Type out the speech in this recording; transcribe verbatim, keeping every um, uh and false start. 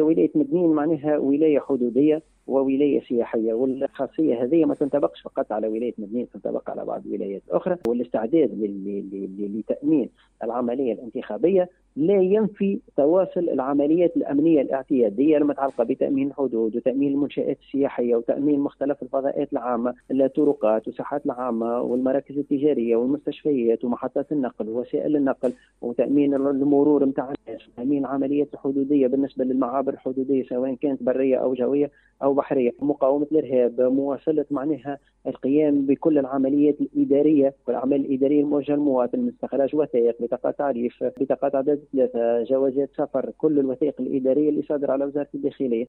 هي ولاية مدنين معناها ولاية حدودية وولاية سياحية، والخاصية هذه ما تنطبقش فقط على ولاية مدنين، تنطبق على بعض الولايات الأخرى. والاستعداد لتأمين العملية الانتخابية لا ينفي تواصل العمليات الأمنية الاعتيادية المتعلقة بتأمين الحدود وتأمين المنشآت السياحية وتأمين مختلف الفضاءات العامة، الطرقات والساحات العامة والمراكز التجارية والمستشفيات ومحطات النقل ووسائل النقل، وتأمين المرور متاع الناس، وتأمين العمليات الحدودية بالنسبة للمعابر الحدودية سواء كانت برية أو جوية أو بحرية، مقاومة الإرهاب، مواصلة معناها القيام بكل العمليات الإدارية والأعمال الإدارية الموجهة للمواطن من استخراج وثائق، بطاقات تعريف، بطاقات عدد ثلاثة، جوازات سفر، كل الوثائق الإدارية اللي صادرة على وزارة الداخلية.